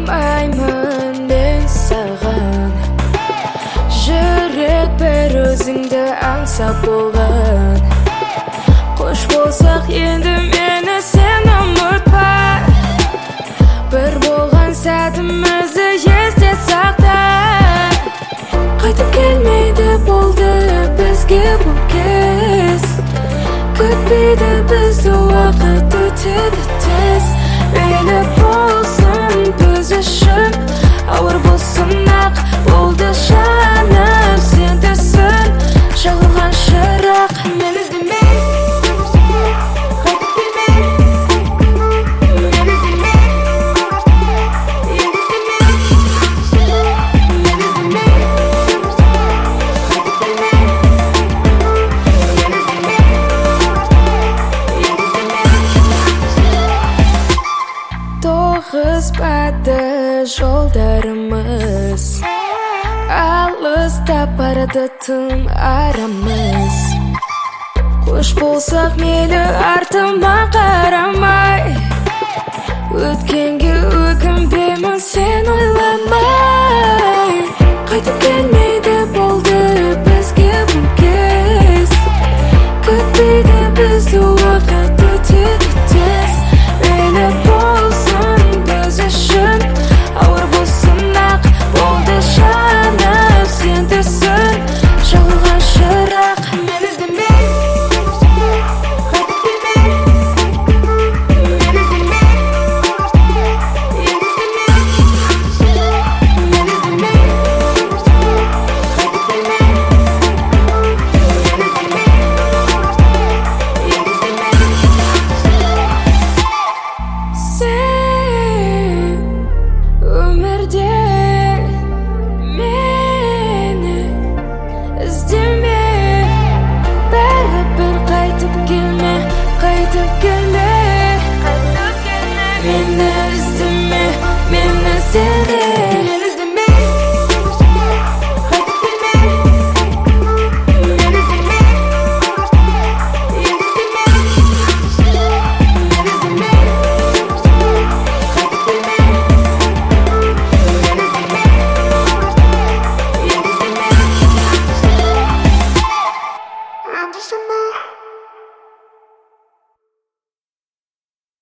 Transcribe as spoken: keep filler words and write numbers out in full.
Bilmayman ben sаған Жүрек бір өзіңді аңсап болған Қош болсақ енді мені сен ұмытпа Бір болған сәтімізді есте сақта Қайтып келмейді болды бізге бұл кез Күтпейді бізді уақыт өтеді тез Мейлі болсын біз үшін Ауыр болсын ақ болды жаным Сен түсін жағылған шырақ Мен іздемей қайтып келмей Мен іздемей енді іздемей Мен іздемей қайтып келмей Мен іздемей енді іздемей Тоғыспады жолдарымыз Алыстап барады тым арамыз Қош болсақ мейлі артыма қарамай Өткенге өкінбеймін сен ойламай Қайтып